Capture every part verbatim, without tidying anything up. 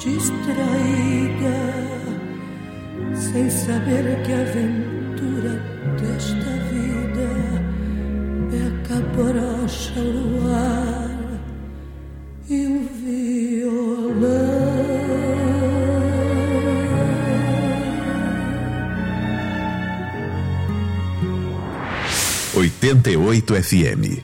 distraída, sem saber que a aventura desta vida é a caborocha, o luar e o violão. oitenta e oito F M.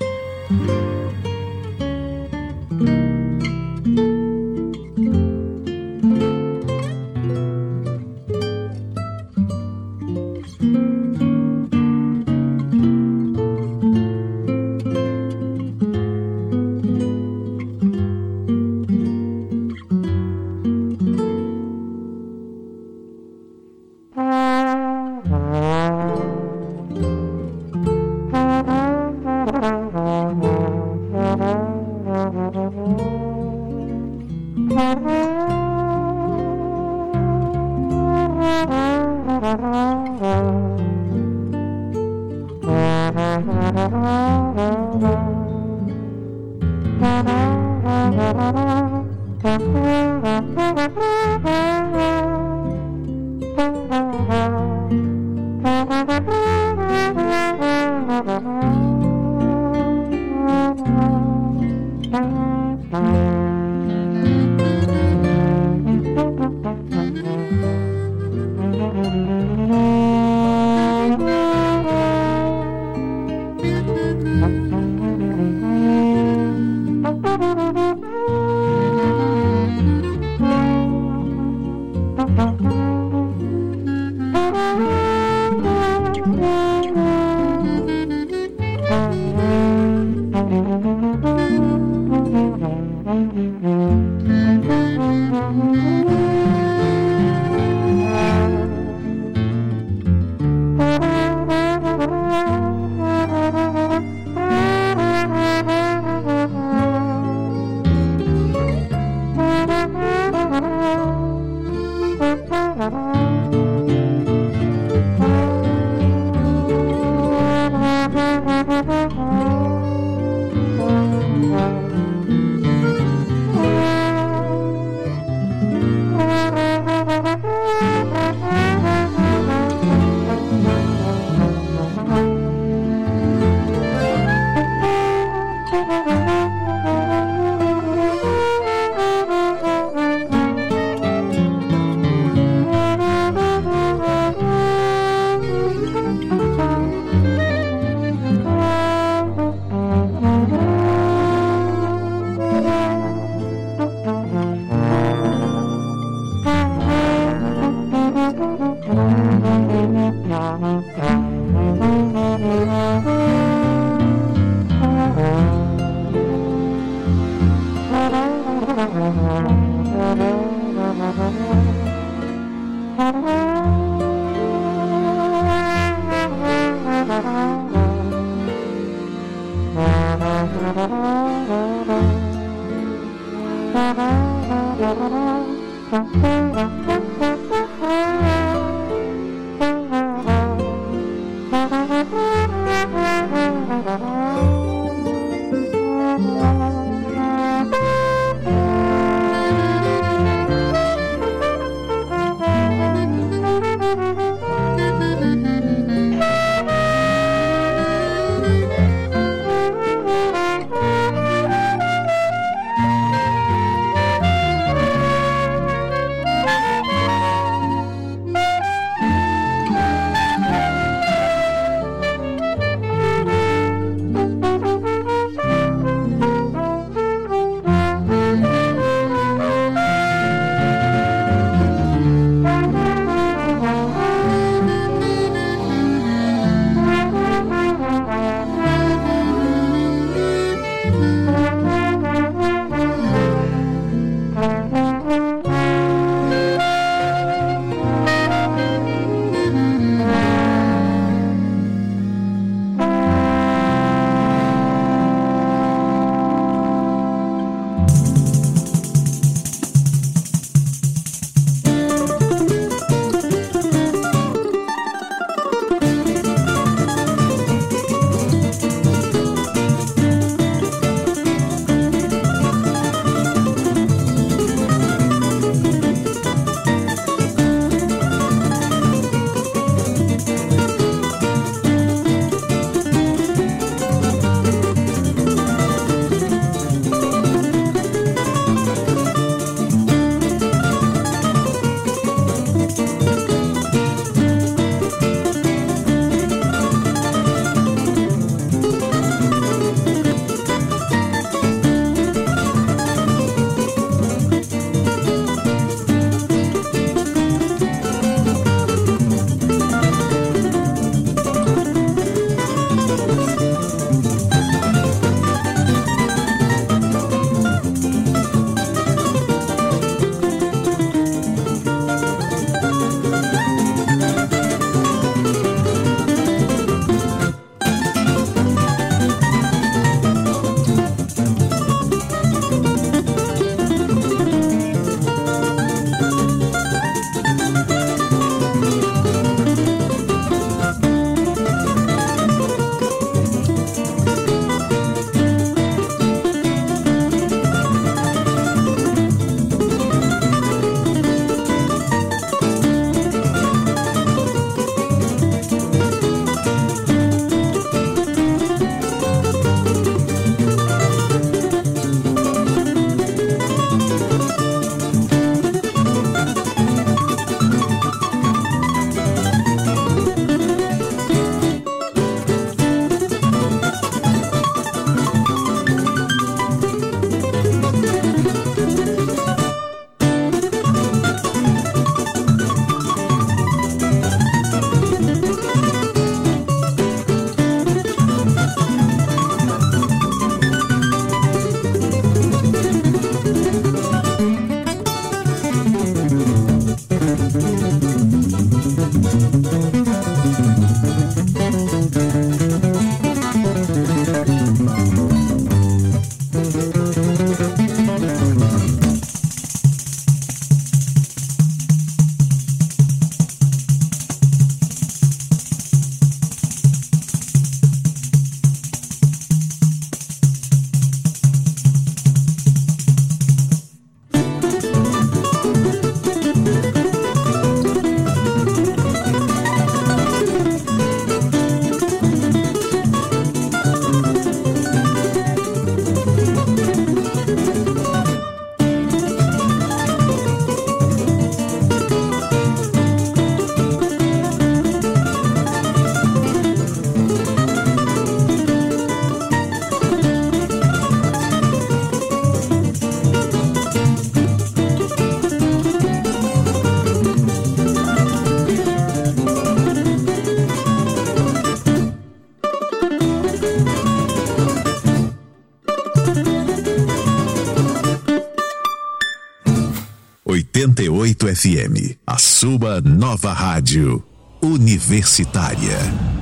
oitenta e oito F M, a sua nova rádio universitária.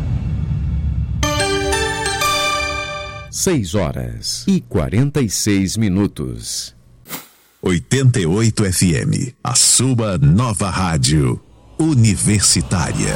Seis horas e quarenta e seis minutos. oitenta e oito F M, a sua nova rádio universitária.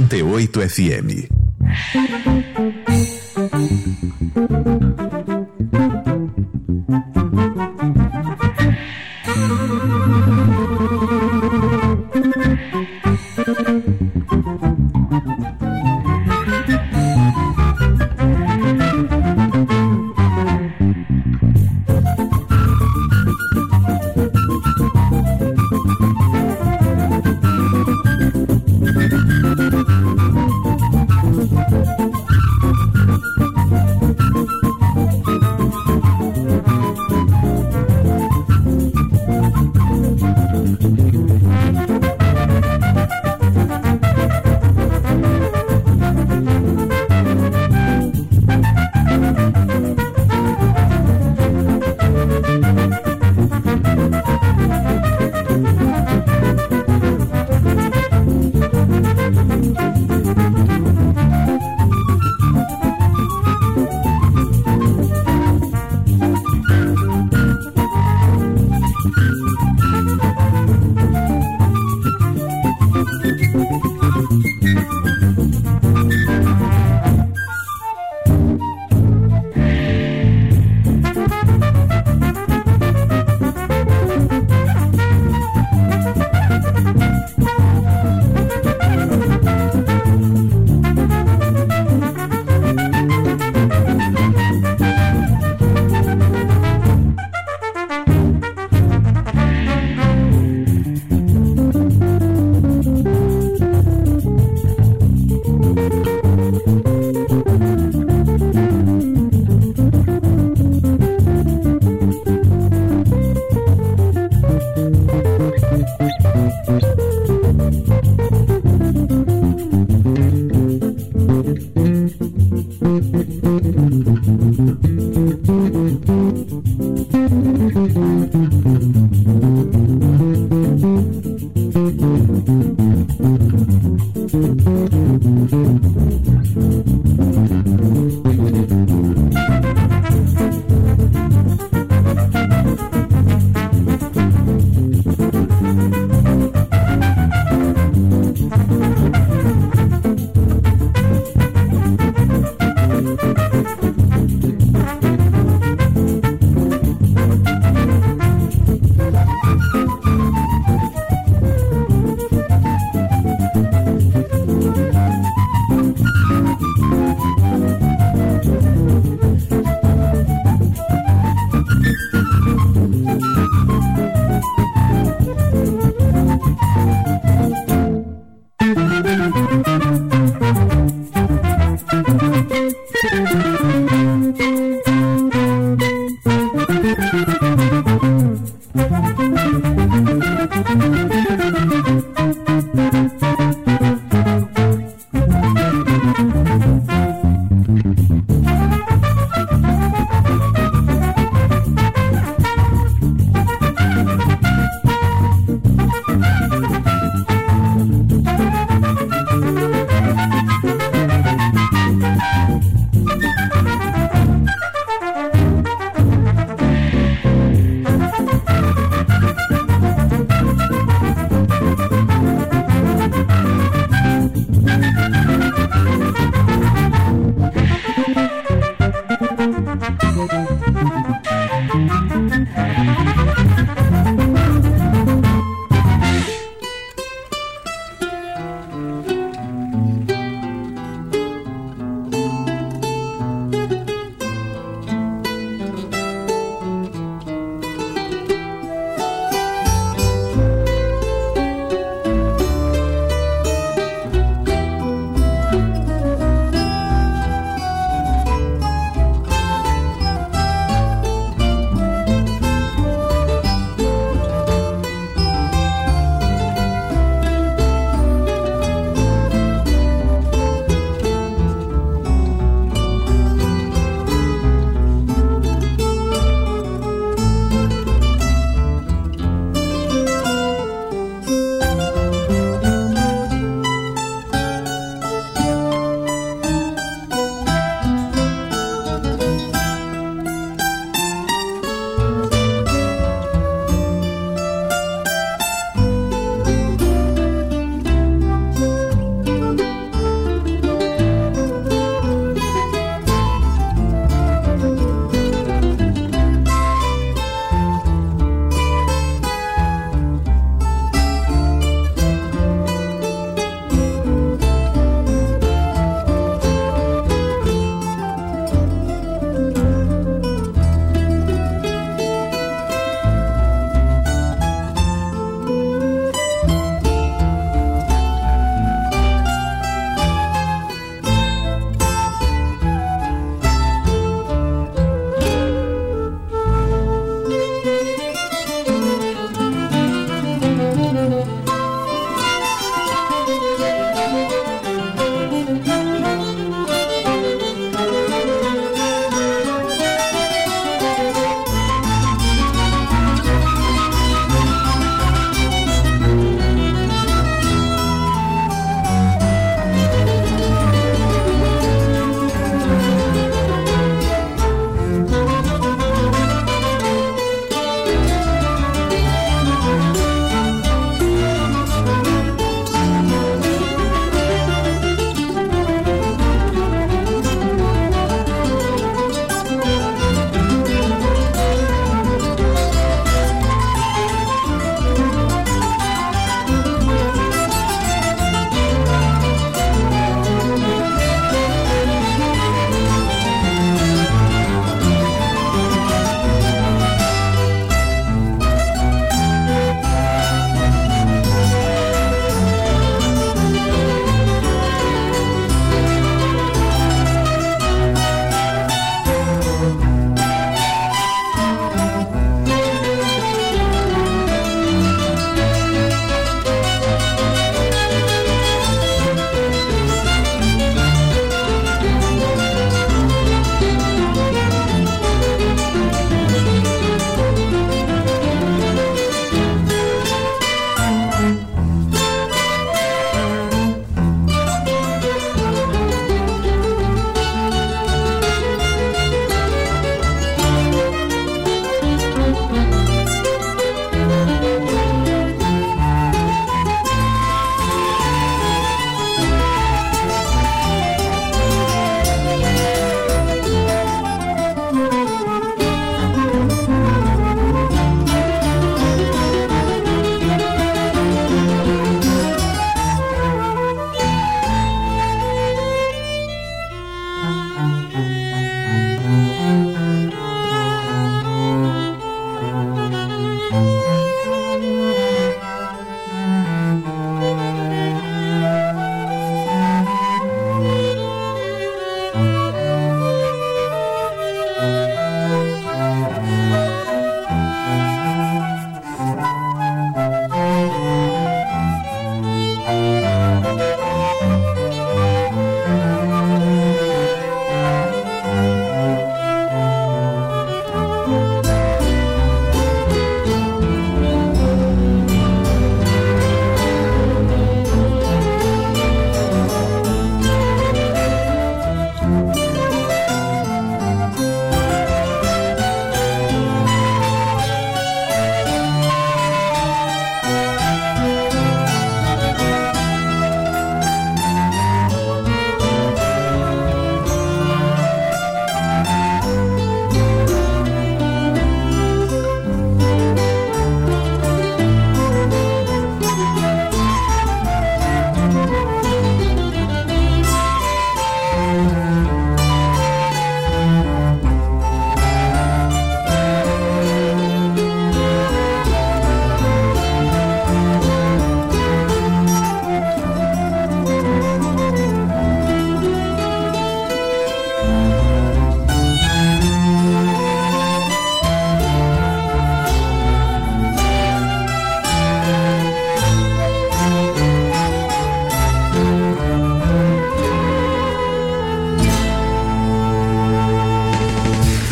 oitenta e oito F M.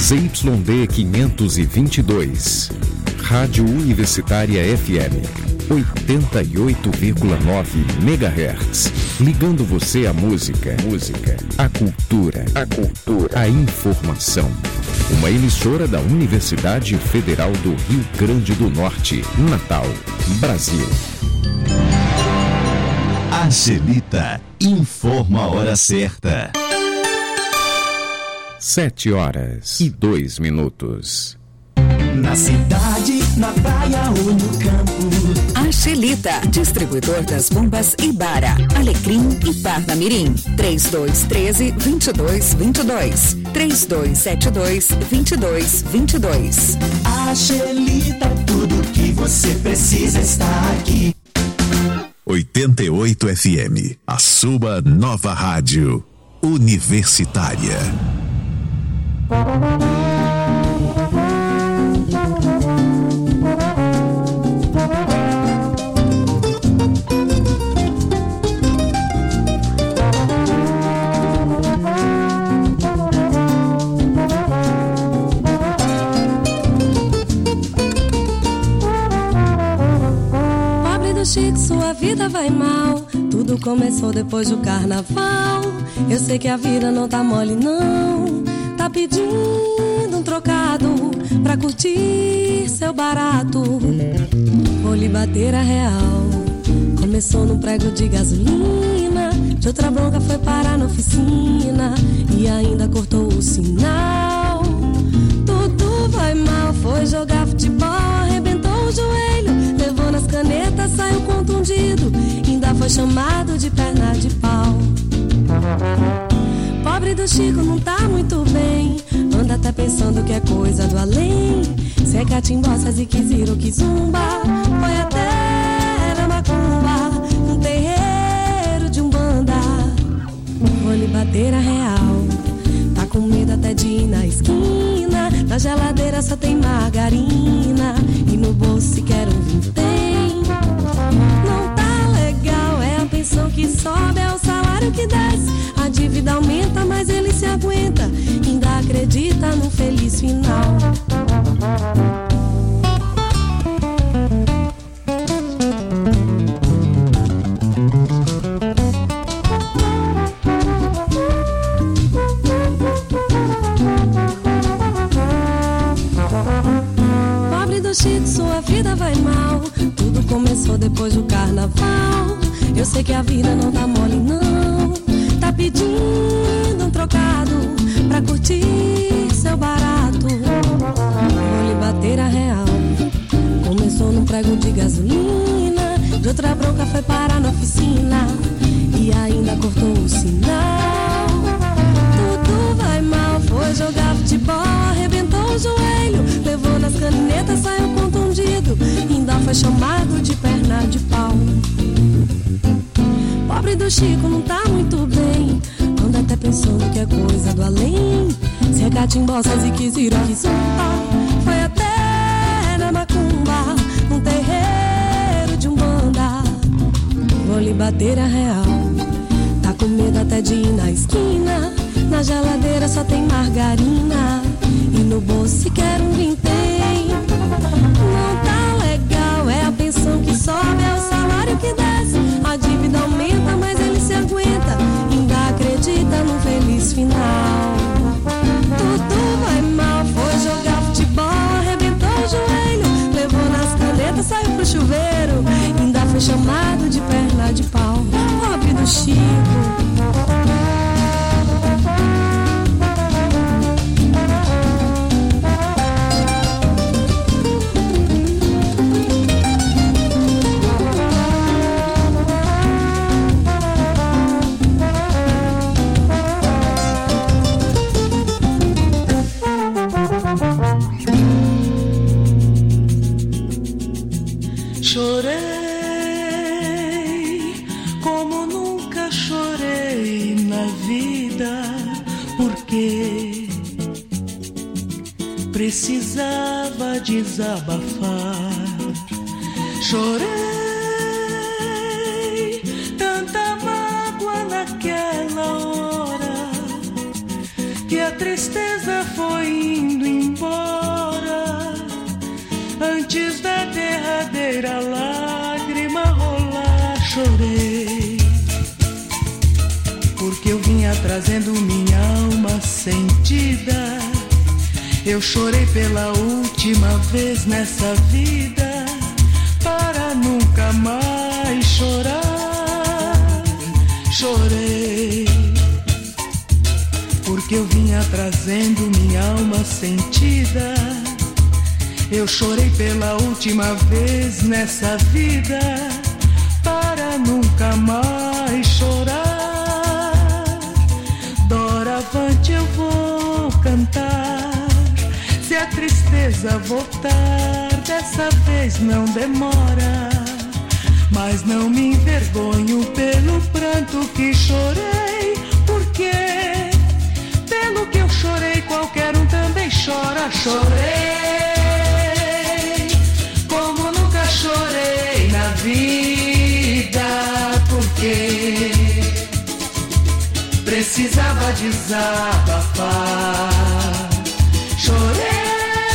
Z Y D quinhentos e vinte e dois. Rádio Universitária F M oitenta e oito vírgula nove megahertz. Ligando você à música, música, à cultura, a cultura, a informação. Uma emissora da Universidade Federal do Rio Grande do Norte, Natal, Brasil. Angelita informa a hora certa. Sete horas e dois minutos. Na cidade, na praia ou no campo. Angelita, distribuidor das bombas Ibara, Alecrim e Parnamirim. trinta e dois, treze, vinte e dois, vinte e dois. trinta e dois, setenta e dois, vinte e dois, vinte e dois. Angelita, tudo que você precisa está aqui. oitenta e oito F M, a sua nova rádio universitária. Chico, sua vida vai mal. Tudo começou depois do carnaval. Eu sei que a vida não tá mole não. Tá pedindo um trocado pra curtir seu barato. Vou lhe bater a real. Começou num prego de gasolina, de outra bronca foi parar na oficina e ainda cortou o sinal. Tudo vai mal, foi jogar futebol, arrebentou o joelho, levou nas canetas, saiu contundido, ainda foi chamado de perna de pau. Pobre do Chico não tá muito bem, anda até pensando que é coisa do além. Se é catimboça, ziqueziro, kizumba, foi até na macumba, num terreiro de umbanda. Vou lhe bater a real, tá com medo até de ir na esquina. Na geladeira só tem margarina e no bolso sequer um vintém. Não tá legal, é a pensão que sobe, é o salário que desce. A dívida aumenta, mas ele se aguenta, ainda acredita no feliz final. Pobre do Chico, sua vida vai mal. Tudo começou depois do carnaval. Eu sei que a vida não tá mole não. Tá pedindo um trocado pra curtir seu barato. Vou lhe bater a real. Começou num prego de gasolina, de outra bronca foi parar na oficina e ainda cortou o sinal. Tudo vai mal, foi jogar futebol, arrebentou o joelho, levou nas canetas, saiu contundido, ainda foi chamado de perna de pau. Pobre do Chico não tá muito bem, anda até pensando que é coisa do além. Se é catimboça, ziqueziro, kizumba, foi até na macumba, num terreiro de umbanda. Vou lhe bater a real, tá com medo até de ir na esquina. Na geladeira só tem margarina e no bolso sequer um vintém. Não tá legal, é a pensão que sobe, é o salário que desce. A dívida aumenta, mas ele se aguenta, ainda acredita no feliz final. Tudo vai mal, foi jogar futebol, arrebentou o joelho, levou nas canetas, saiu pro chuveiro, ainda foi chamado de perna de pau. Pobre do Chico. Chorei como nunca chorei na vida, porque precisava desabafar. Chorei tanta mágoa naquela hora, que a tristeza foi indo embora. Antes da derradeira lágrima rolar, chorei, porque eu vinha trazendo minha alma sentida. Eu chorei pela última vez nessa vida, para nunca mais chorar. Chorei, porque eu vinha trazendo minha alma sentida. Eu chorei pela última vez nessa vida, para nunca mais chorar. Doravante eu vou cantar, se a tristeza voltar, dessa vez não demora. Mas não me envergonho pelo pranto que chorei, porque pelo que eu chorei qualquer um também chora. Chorei como nunca chorei na vida, porque precisava desabafar. Chorei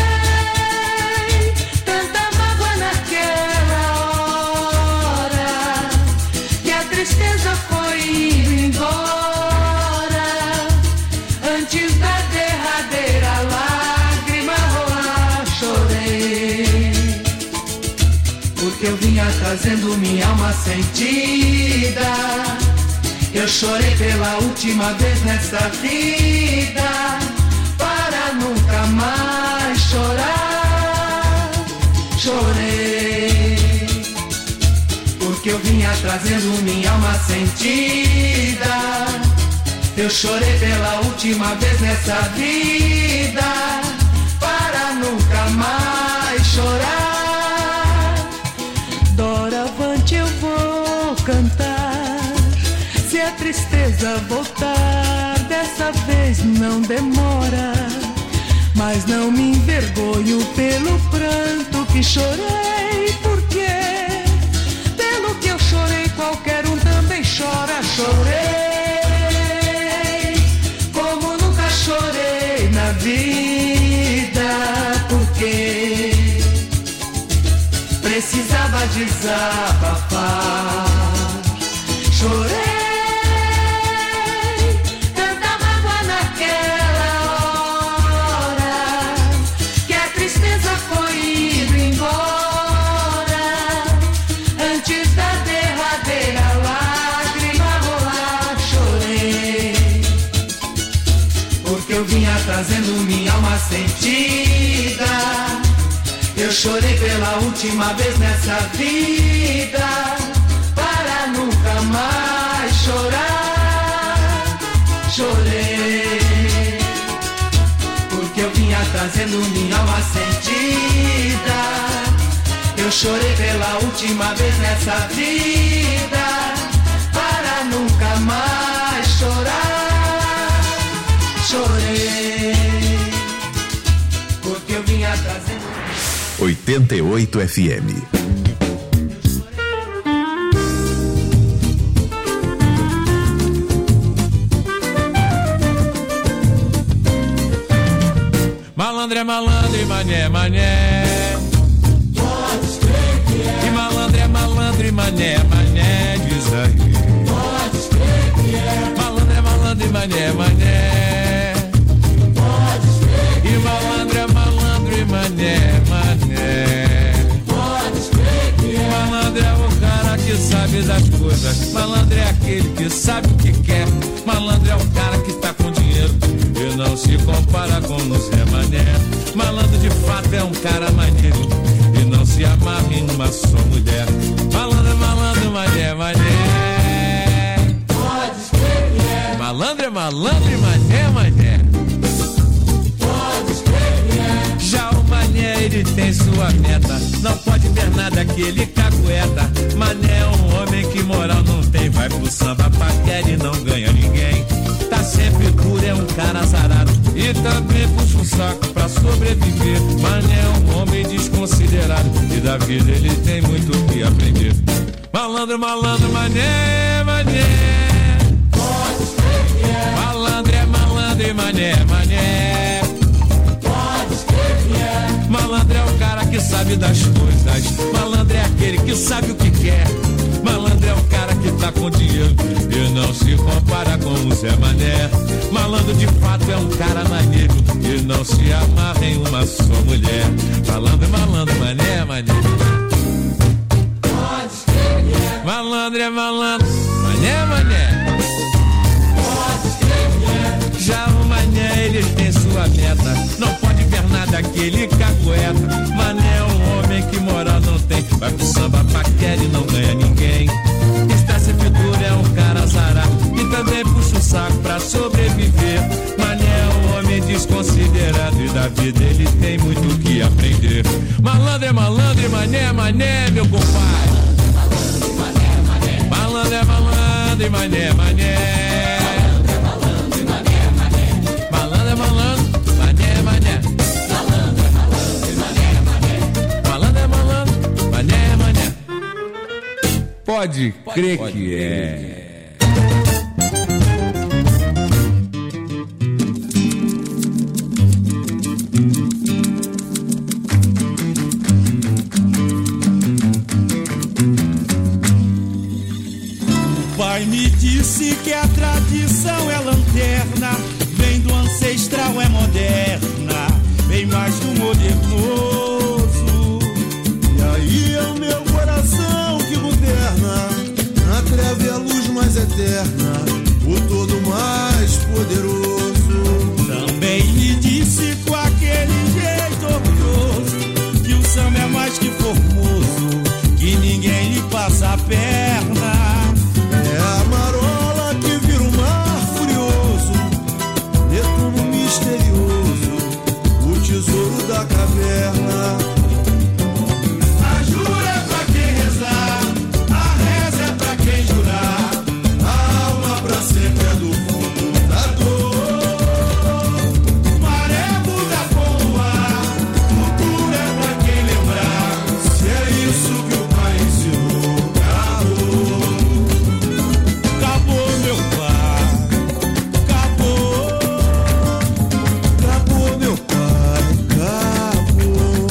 tanta mágoa naquela hora, que a tristeza foi indo embora. Antes da derradeira lágrima rolar, chorei, porque eu vinha trazendo minha alma sentida. Eu chorei pela última vez nessa vida, para nunca mais chorar. Chorei, porque eu vinha trazendo minha alma sentida. Eu chorei pela última vez nessa vida, para nunca mais chorar. Doravante eu vou cantar, se a tristeza voltar, dessa vez não demora. Mas não me envergonho pelo pranto que chorei, porque pelo que eu chorei qualquer um também chora. Chorei como nunca chorei na vida, porque precisava desabafar. Chorei trazendo minha alma sentida. Eu chorei pela última vez nessa vida, para nunca mais chorar. Chorei, porque eu vinha trazendo minha alma sentida. Eu chorei pela última vez nessa vida, para nunca mais chorar. Chorei, porque eu vinha trazendo oitenta e oito F M. Malandro é malandro e mané é mané. Pode crer que é. E malandro é malandro e mané é mané, diz aí. Pode crer que é. Malandro é malandro e mané é mané. Pode crer que E malandro é malandro e mané é mané. Pode crer que é. Malandro é o cara que sabe das coisas. Malandro é aquele que sabe o que quer. Malandro é o cara que tá com dinheiro e não se compara com o Zé Mané. Malandro de fato é um cara maneiro e não se amarra em uma só mulher. Malandro é malandro, mané, mané. Pode crer que é. Malandro é malandro e mané, mané. Pode crer que é. Já o mané, ele tem sua meta, não pode ver nada que ele cagueta. Mané é um homem que moral não tem, vai pro samba, paquera e não ganha ninguém. Tá sempre duro, é um cara azarado e também puxa um saco pra sobreviver. Mané é um homem desconsiderado e da vida ele tem muito o que aprender. Malandro, malandro, mané, mané. Pode crer que é. Malandro é malandro e mané, mané. Pode crer que é. Malandro é o cara que sabe das coisas. Malandro é aquele que sabe o que quer. Malandro é o cara que tá com dinheiro e não se compara com o Zé Mané. Malandro de fato é um cara maneiro e não se amarra em uma só mulher. Malandro é malandro, mané, mané. Pode crer que é. Malandro é malandro, mané, mané. Pode crer que é. Já o mané, ele tem sua meta. Não pode ver nada que ele cagueta. Mané é um homem que moral não tem. Vai pro samba, paquera e não ganha ninguém. Está sempre duro, é um cara azarado e também puxa o saco pra sobreviver. Mané é um homem desconsiderado e da vida ele tem muito o que aprender. Malandro é malandro e mané é mané, meu compadre. Malandro é malandro e mané é mané. Malandro é malandro, mané é mané. Malandro é malandro, mané é mané. Pode crer que é. O pai me disse que a tradição é lanterna, vem do ancestral, é moderna, vem mais do modernoso. E aí é o meu coração que governa, na treva é a luz mais eterna, o todo mais poderoso. Também me disse com aquele jeito orgulhoso que o samba é mais que formoso, que ninguém lhe passa a perna. É a marola que vira o mar furioso, Netuno misterioso, o tesouro da caverna. A jura é pra quem rezar, a reza é pra quem jurar, A alma pra sempre é do fundo da dor. maré muda com o ar, futuro é pra quem lembrar. Se é isso que o pai ensinou, acabou. Acabou, meu pai, acabou. Acabou, meu pai, acabou.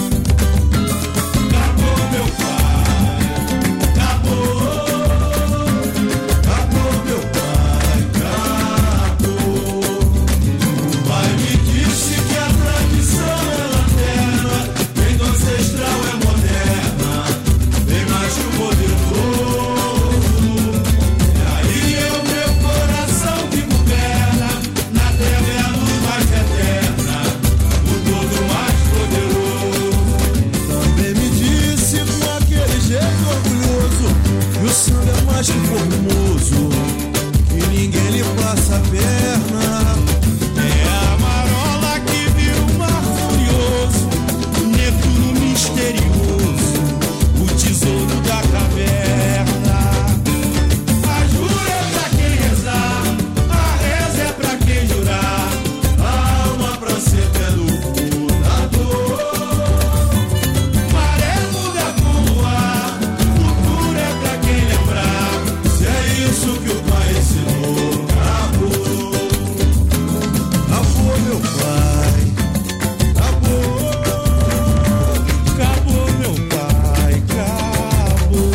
Acabou, meu pai, acabou. Acabou, meu pai, acabou. O pai me disse que a tradição é lanterna, vem do ancestral, é moderna, vem mais que o poderoso. E aí é o meu coração que governa, na terra é a luz mais eterna, o todo mais poderoso. Também me disse com aquele jeito orgulhoso que o samba é mais que formoso, que ninguém lhe passa a perna. É a marola que vira o mar furioso, Netuno misterioso, o tesouro da caverna. A jura é pra quem rezar, a reza é pra quem jurar, A alma pra sempre é do fundo da dor. maré muda com o ar, futuro é pra quem lembrar. Se é isso que o pai ensinou, acabou. Acabou, meu pai, acabou. Acabou, meu pai, acabou.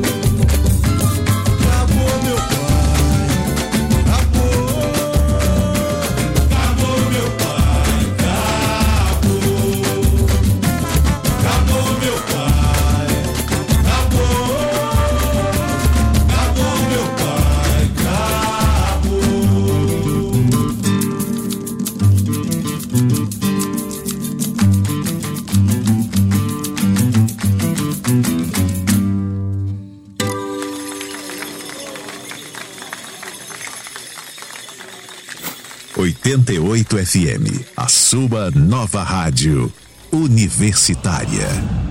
Acabou, meu pai, acabou. Acabou, meu pai, acabou. Acabou, meu pai, acabou. Acabou, meu pai, oitenta e oito F M, a sua nova rádio universitária.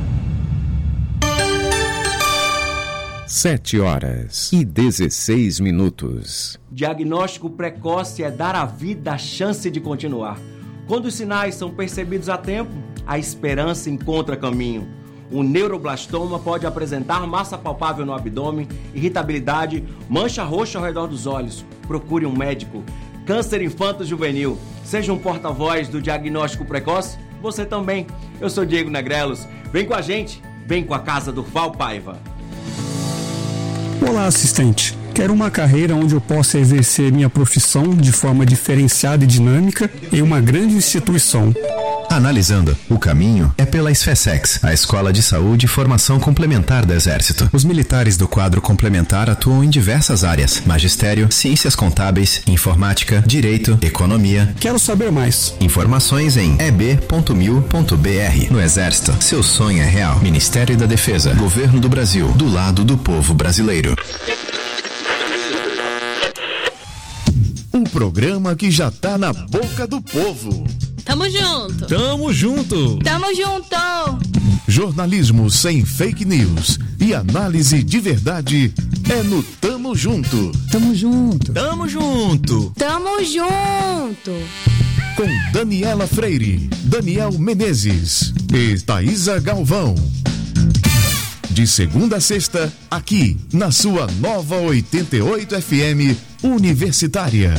Sete horas e dezesseis minutos. Diagnóstico precoce é dar à vida a chance de continuar. Quando os sinais são percebidos a tempo, a esperança encontra caminho. O neuroblastoma pode apresentar massa palpável no abdômen, irritabilidade, mancha roxa ao redor dos olhos. Procure um médico. câncer infanto-juvenil. Seja um porta-voz do diagnóstico precoce, você também. Eu sou Diego Negrelos. Vem com a gente, vem com a Casa do Val Paiva. Olá, assistente. Quero uma carreira onde eu possa exercer minha profissão de forma diferenciada e dinâmica em uma grande instituição. Analisando, o caminho é pela SFESEX, a Escola de Saúde e Formação Complementar do Exército. Os militares do quadro complementar atuam em diversas áreas: magistério, ciências contábeis, informática, direito, economia. Quero saber mais. Informações em e b ponto mil ponto b r. No Exército, seu sonho é real. Ministério da Defesa, Governo do Brasil, do lado do povo brasileiro. Um programa que já tá na boca do povo. Tamo junto. Tamo junto. Tamo junto. Jornalismo sem fake news e análise de verdade é no Tamo Junto. Tamo junto. Tamo junto. Tamo junto. Com Daniela Freire, Daniel Menezes e Thaísa Galvão. De segunda a sexta, aqui na sua nova oitenta e oito F M Universitária.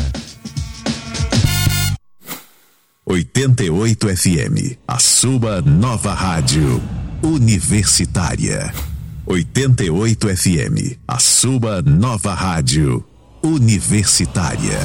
oitenta e oito F M, a sua nova rádio universitária. oitenta e oito F M, a sua nova rádio universitária.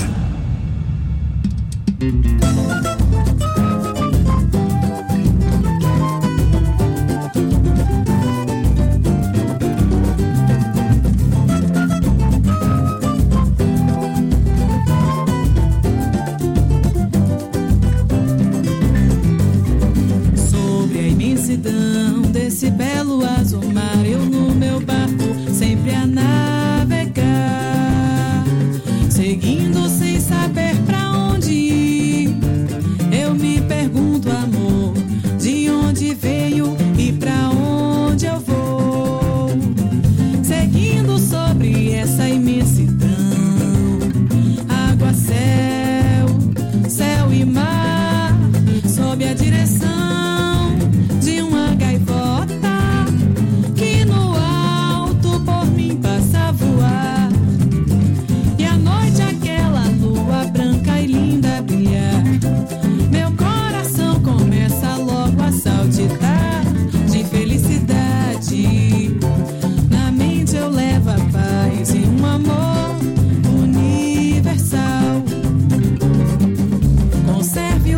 Desse belo azul mar, eu no meu barco sempre a navegar, seguindo sem saber pra onde ir. Eu me pergunto, amor, de onde veio e pra onde eu vou, seguindo sobre essa imensidão, água, céu, céu e mar, sob a direção de uma gaivota que no alto por mim passa a voar. E à noite aquela lua branca e linda brilhar, meu coração começa logo a saltitar de felicidade. Na mente eu levo a paz e um amor universal. Conserve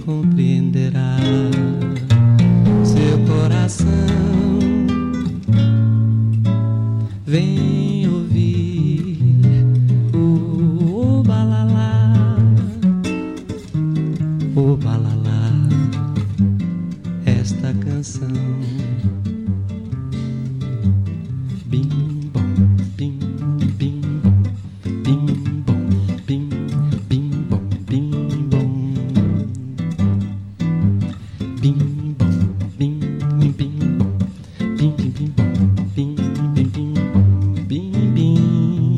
compreenderá seu coração. Vem ouvir o, o balalá, o balalá, esta canção. Bim bom, bim bim bom, bim bom, bim bim bom, bim bom, bim bom, bim bim bom, bim bim bom, bim bim bim bom, bim bim.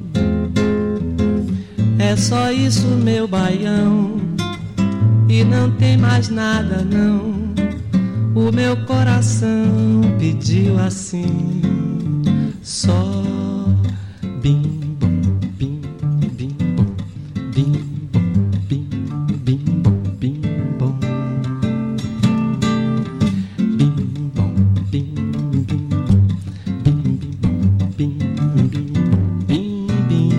É só isso, meu baião, e não tem mais nada não. O meu coração pediu assim, só bim bom, bim bim bom, bim bom, bim bim bom, bim bom, bim bom, bim bim bom, bim bim bom, bim bim bim bim.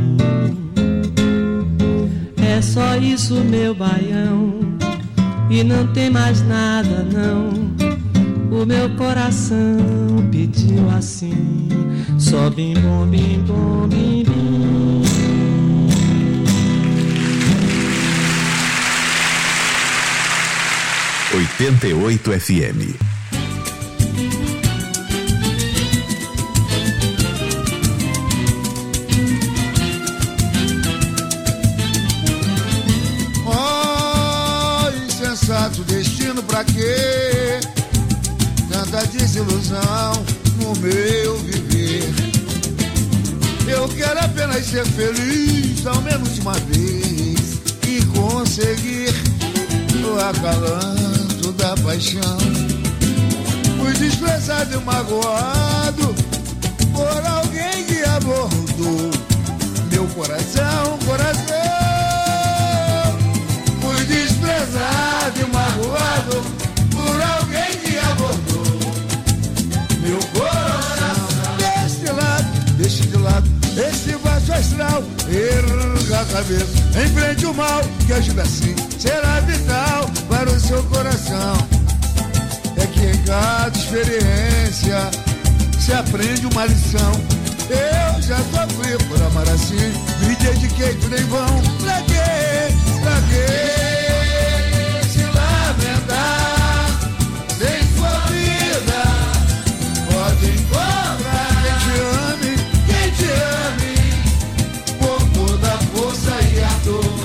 É só isso, meu baião, e não tem mais nada não. O meu coração pediu assim, só bim bom, bim bom, bim bim. oitenta e oito F M. Oh, insensato destino, pra quê? Tanta desilusão no meu viver. Eu quero apenas ser feliz, ao menos uma vez, e conseguir o acalanto da paixão. Fui desprezado e magoado por alguém que abordou meu coração, coração. Fui desprezado e magoado por alguém que abordou meu coração. Deste lado, deixe de lado esse baixo astral, erga a cabeça, enfrente o mal, que ajuda assim será vital para o seu coração. É que em cada experiência se aprende uma lição. Eu já sofri por amar assim, me dediquei tudo em vão. Pra quê? Pra quê se lamentar? Sem sua vida pode encontrar quem te ame, quem te ame com toda a força e ardor.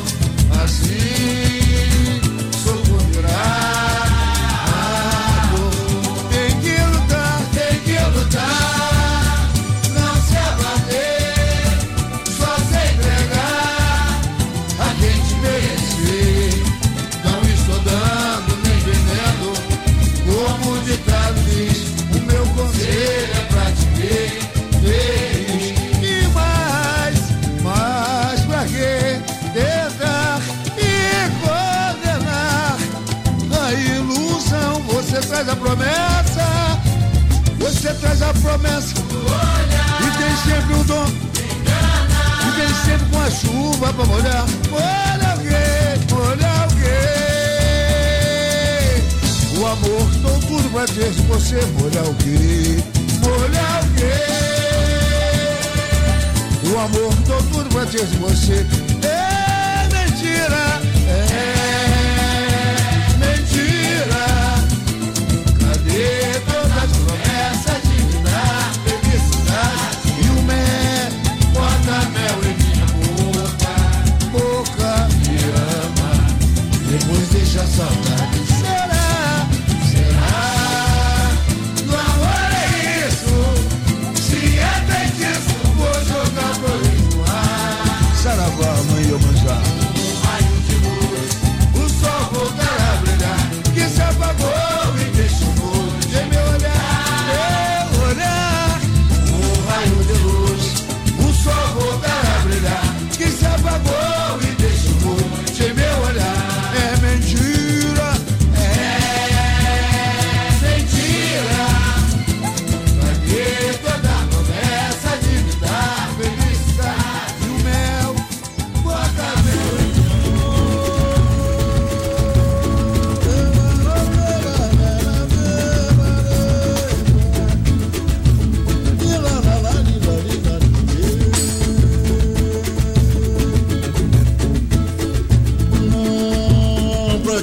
Assim sucumbirá a dor. Tem que lutar, tem que lutar, não se abater, só se entregar a quem te merecer. Não estou dando nem vendendo, como o ditado diz, o meu conselho é pra te ver feliz. E mais, mais pra quê? Tentar e condenar a ilusão. Você traz a promessa, você traz a promessa, e tem sempre o dom, e vem sempre com a chuva pra molhar. Molha alguém, molha alguém. O amor, dou tudo pra ter de você. Molha alguém, molha alguém. O amor, dou tudo pra ter de você. É mentira, é mentira. Cadê todas as promessas de me dar felicidade? E o mel, bota mel em minha boca, boca me ama, depois deixa a saudade. Será, será? No amor é isso, se é feitiço, vou jogar pro ar. Saravá, mãe, eu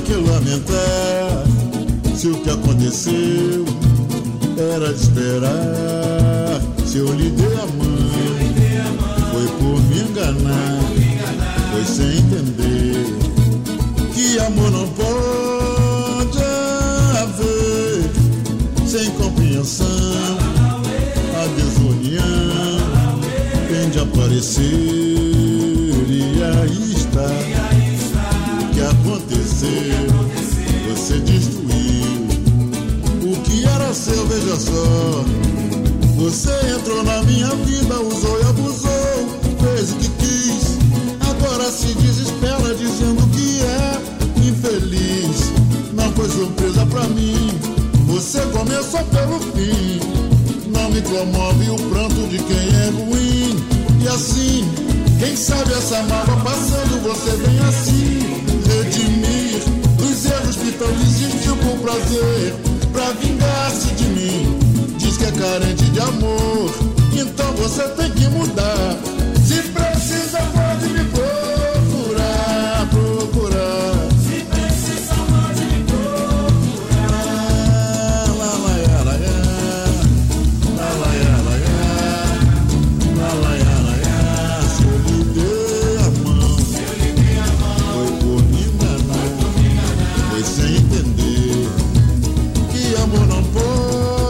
que lamentar se o que aconteceu era de esperar. Se eu lhe dei a mão, foi por me enganar, foi sem entender que amor não pode haver sem compreensão. A desunião tem de aparecer e aí está o que aconteceu. Você destruiu o que era seu, veja só. Você entrou na minha vida, usou e abusou, fez o que quis, agora se desespera dizendo que é infeliz. Não foi surpresa pra mim, você começou pelo fim. Não me comove o pranto de quem é ruim. E assim, quem sabe essa mágoa passando, você vem assim redimir os erros que tanto insistiu por prazer, pra vingar-se de mim. Diz que é carente de amor, então você tem que mudar. Se precisa pode me procurar, procurar. Se precisa pode me procurar. Lá, lá, lá, lá, lá, lá, lá, lá, lá, lá, lá. Se eu lhe dei a mão, foi por me enganar, foi sem entender que amor não pode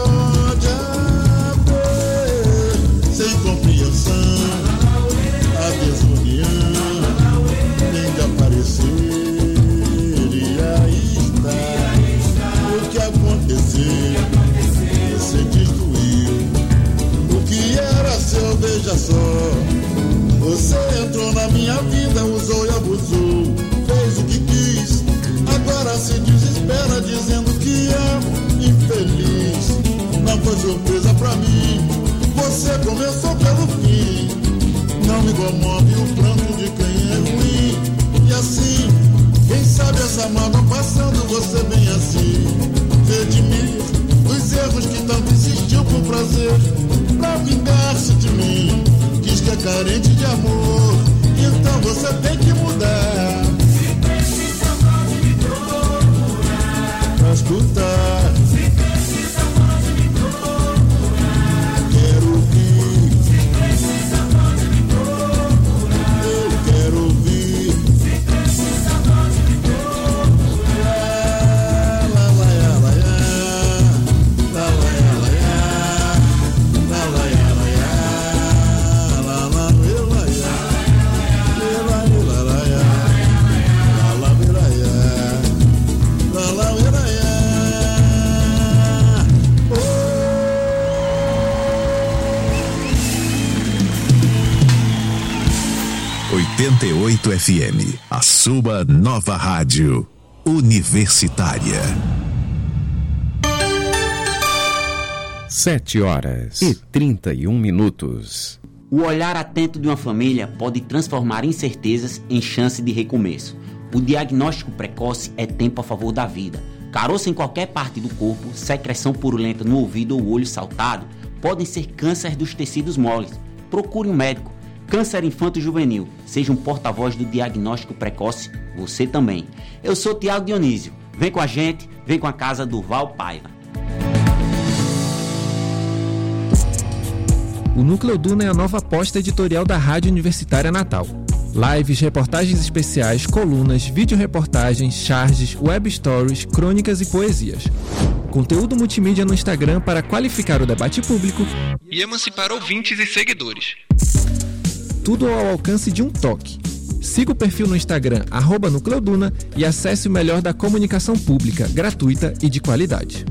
sem compreensão. A desunião tem de aparecer e aí está o que aconteceu. Você destruiu o que era seu, veja só. Você entrou na minha vida, usou e abusou, fez o que quis, agora se desespera dizendo que é infeliz. Não foi surpresa pra mim, você começou pelo fim. Não me comove o pranto de quem é ruim. E assim, quem sabe essa mágoa passando, você vem assim redimir os erros que tanto insistiu por prazer, pra vingar-se de mim. Diz que é carente de amor, então você tem que mudar. Se precisa pode me procurar, pra escutar. Se precisa pode me procurar, quero ouvir. Se precisa pode me procurar, eu quero ouvir. Se precisa pode me procurar. Lá, lá, lá, lá, lá, lá, lá, lá, lá, lá, lá, lá, lá, oitenta e oito F M, a sua nova rádio universitária. Sete horas e trinta e um minutos. O olhar atento de uma família pode transformar incertezas em chance de recomeço. O diagnóstico precoce é tempo a favor da vida. Caroço em qualquer parte do corpo, secreção purulenta no ouvido ou olho saltado podem ser câncer dos tecidos moles. Procure um médico. Câncer infanto-juvenil. Seja um porta-voz do diagnóstico precoce, você também. Eu sou Tiago Dionísio. Vem com a gente, vem com a casa do Val Paiva. O Núcleo Duna é a nova aposta editorial da Rádio Universitária Natal. Lives, reportagens especiais, colunas, vídeo-reportagens, charges, web stories, crônicas e poesias. Conteúdo multimídia no Instagram para qualificar o debate público e emancipar ouvintes e seguidores. Tudo ao alcance de um toque. Siga o perfil no Instagram, arroba Núcleo Duna, e acesse o melhor da comunicação pública, gratuita e de qualidade.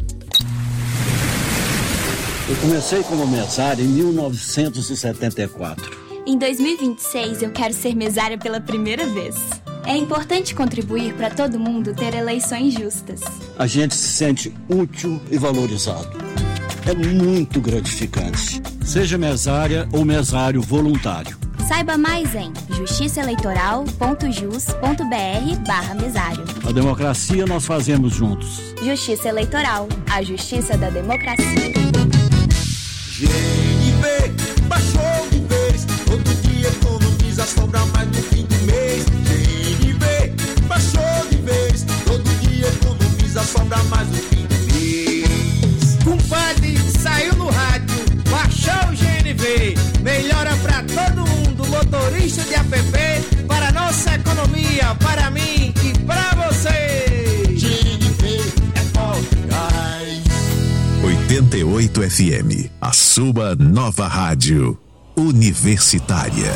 Eu comecei como mesário em mil novecentos e setenta e quatro. Em dois mil e vinte e seis, eu quero ser mesária pela primeira vez. É importante contribuir para todo mundo ter eleições justas. A gente se sente útil e valorizado. É muito gratificante. Seja mesária ou mesário voluntário. Saiba mais em justiçaeleitoral.jus.br barra mesário. A democracia nós fazemos juntos. Justiça Eleitoral, a justiça da democracia. G N B baixou de vez, todo dia economiza, sobra mais no fim do mês. G N B baixou de vez, todo dia oito F M, a sua nova rádio universitária.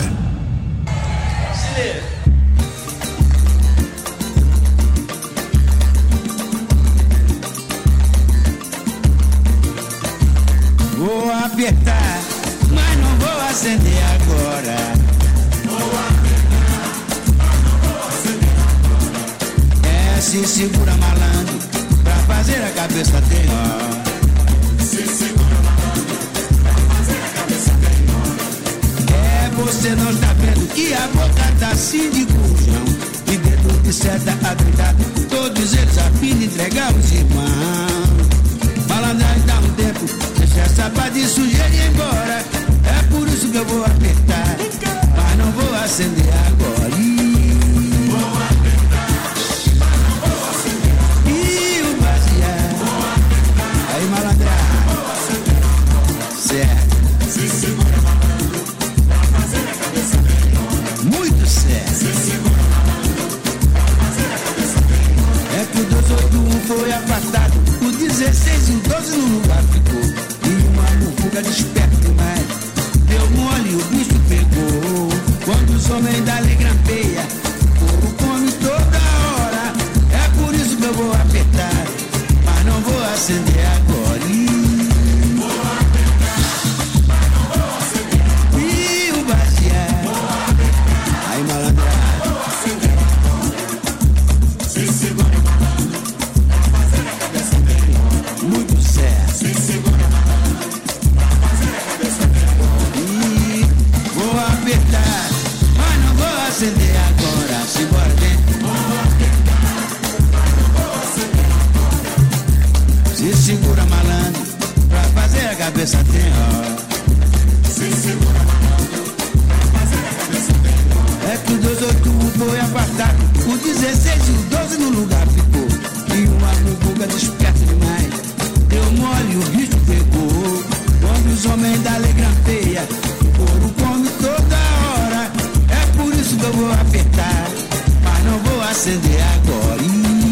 Vou apertar, mas não vou acender agora. Vou apertar, mas não vou acender agora. É, se segura malandro, pra fazer a cabeça ter ó. Se segura malandro, pra fazer a cabeça ter ó. É, você não está vendo que a boca tá assim de curjão. E dedo de seta agregado, todos eles a fim de entregar os irmãos. Malandragem dá um tempo, deixa essa pá de sujeira e ir embora. É por isso que eu vou apertar, mas não vou acender agora. Vou apertar, mas não vou acender agora. E o baseado, vou apertar. Aí malandragem, vou acender agora. Certo. Se segura malandro, pra fazer a cabeça melhor. Muito certo. Se segura malandro, pra fazer a cabeça melhor. É que o dois oito um foi apartado, o dezesseis e o doze no lugar ficou. E uma muvuca desperta demais, deu mole e o bicho pegou. Quando os homens da lei grampeia, o couro come toda hora. É por isso que eu vou apertar, mas não vou acender agora. Vou apertar, mas não vou acender agora. E o baseado, vou apertar. Aí malandragem, vou acender agora. Se segura malandro, pra fazer a cabeça melhor. Muito certo. Se segura malandro, pra fazer a cabeça melhor. E vou apertar, mas não vou acender agora. Simbora, gente. Vou apertar, mas não vou acender agora. Se segura malandro, pra fazer a cabeça tem ó. Se segura malandro, pra fazer a cabeça melhor. É que o dois oito um foi apartado, o dezesseis e o doze no lugar ficou. E uma muvuca desperta demais, deu mole e o bicho pegou. Quando os homens da lei grampeia, o couro come toda hora. É por isso que eu vou apertar, mas não vou acender agora.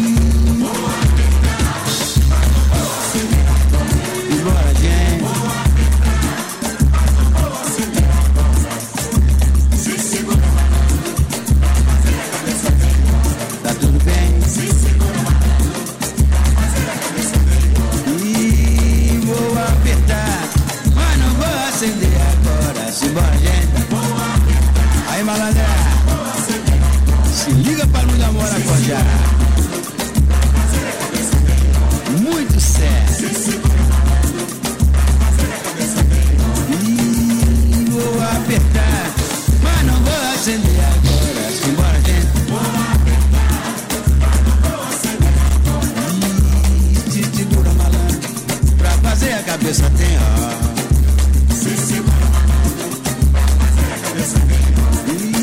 Vou apertar, mas não vou acender agora. E bora, gente. Vou apertar, mas não vou acender agora. Se segura malandro, pra fazer a cabeça melhor. Tá tudo bem? Se segura malandro, pra fazer a cabeça melhor. E vou apertar, mas não vou acender agora. Simbora, gente. Vou apertar. Aí, malandragem, vou acender agora. Se liga pra não demorar a cojar. Pra fazer a cabeça melhor. Muito certo. Se segura malandro, pra fazer a cabeça melhor. E vou apertar, mas não vou acender agora. Simbora, gente. Vou apertar, mas não vou acender agora. E se segura malandro, pra fazer a cabeça tem ó. Se segura malandro, pra fazer a cabeça melhor.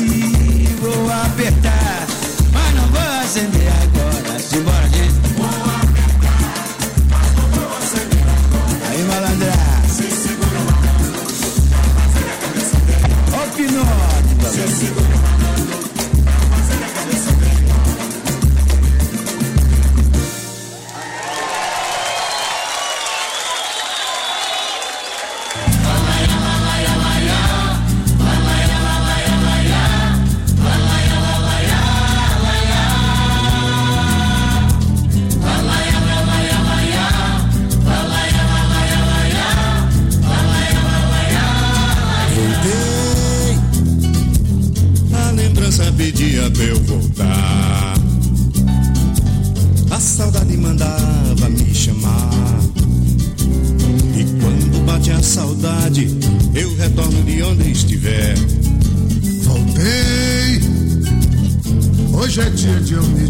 E vou apertar, mas não vou acender agora. Simbora, gente. Vou apertar, mas não vou acender agora. Aí, malandragem. Se segura malandro, pra fazer a cabeça melhor. Ó o pinote, galera. Se segura malandro, pra fazer a cabeça melhor. A lembrança pedia pra eu voltar. A saudade mandava me chamar. E quando bate a saudade, eu retorno de onde estiver. Voltei. Hoje é dia de eu me